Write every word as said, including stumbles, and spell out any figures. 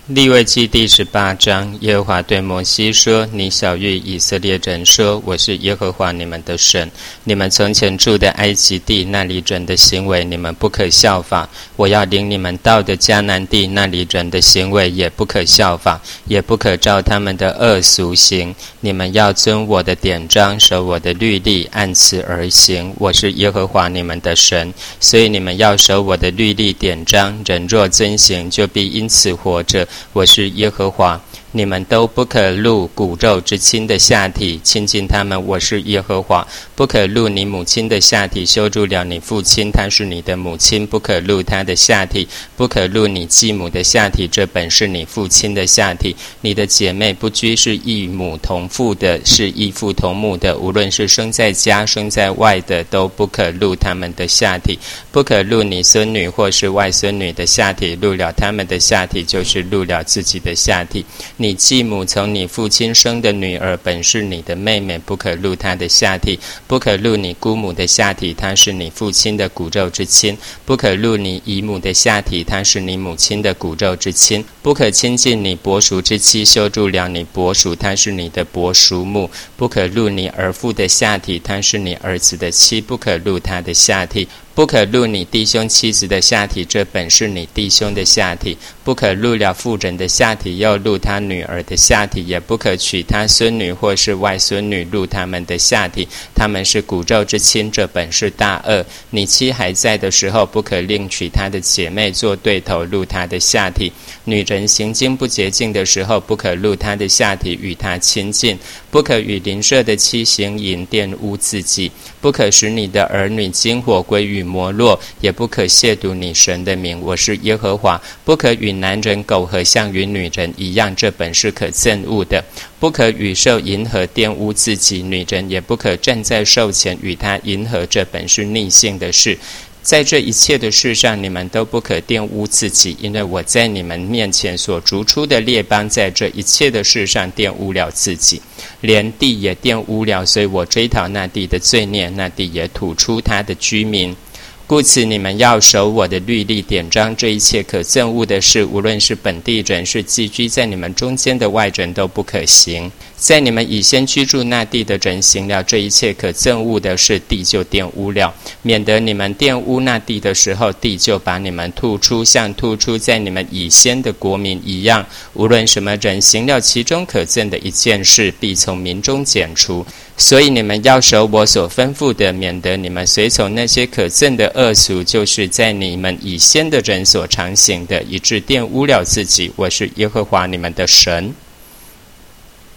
利未记第十八章，耶和华对摩西说：你晓谕以色列人说，我是耶和华你们的神。你们从前住的埃及地那里人的行为，你们不可效法；我要领你们到的迦南地那里人的行为，也不可效法，也不可照他们的恶俗行。你们要遵我的典章，守我的律例，按此而行。我是耶和华你们的神，所以你们要守我的律例典章。人若遵行，就必因此活着。我是耶和华。你们都不可露骨肉之亲的下体，亲近他们。我是耶和华。不可露你母亲的下体，羞辱了你父亲，她是你的母亲。不可露她的下体，不可露你继母的下体，这本是你父亲的下体。你的姐妹不拘是异母同父的，是异父同母的，无论是生在家生在外的，都不可露他们的下体。不可露你孙女或是外孙女的下体，露了他们的下体，就是露了自己的下体。你继母从你父亲生的女儿，本是你的妹妹，不可露她的下体。不可露你姑母的下体，她是你父亲的骨肉之亲。不可露你姨母的下体，她是你母亲的骨肉之亲。不可亲近你伯叔之妻，羞辱了你伯叔，她是你的伯叔母。不可露你儿父的下体，她是你儿子的妻，不可露她的下体。不可露你弟兄妻子的下体，这本是你弟兄的下体。不可露了妇人的下体，又露他女儿的下体，也不可娶他孙女或是外孙女露他们的下体，他们是骨肉之亲，这本是大恶。你妻还在的时候，不可另娶她的姐妹做对头，露她的下体。女人行经不洁净的时候，不可露她的下体，与她亲近。不可与邻舍的妻行淫，玷污自己。不可使你的儿女经火归于摩洛，也不可亵渎你神的名。我是耶和华。不可与男人苟合，像与女人一样，这本是可憎恶的。不可与兽淫合，玷污自己。女人也不可站在兽前与他淫合，这本是逆性的事。在这一切的事上，你们都不可玷污自己，因为我在你们面前所逐出的列邦，在这一切的事上玷污了自己，连地也玷污了，所以我追讨那地的罪孽，那地也吐出他的居民。故此你们要守我的律例典章，这一切可憎恶的事，无论是本地人是寄居在你们中间的外人，都不可行。在你们以先居住那地的人行了这一切可憎恶的事，地就玷污了，免得你们玷污那地的时候，地就把你们吐出，像吐出在你们以先的国民一样。无论什么人行了其中可憎的一件事，必从民中剪除。所以你们要守我所吩咐的，免得你们随从那些可憎的恶俗，就是在你们以先的人所常行的，以致玷污了自己。我是耶和华你们的神。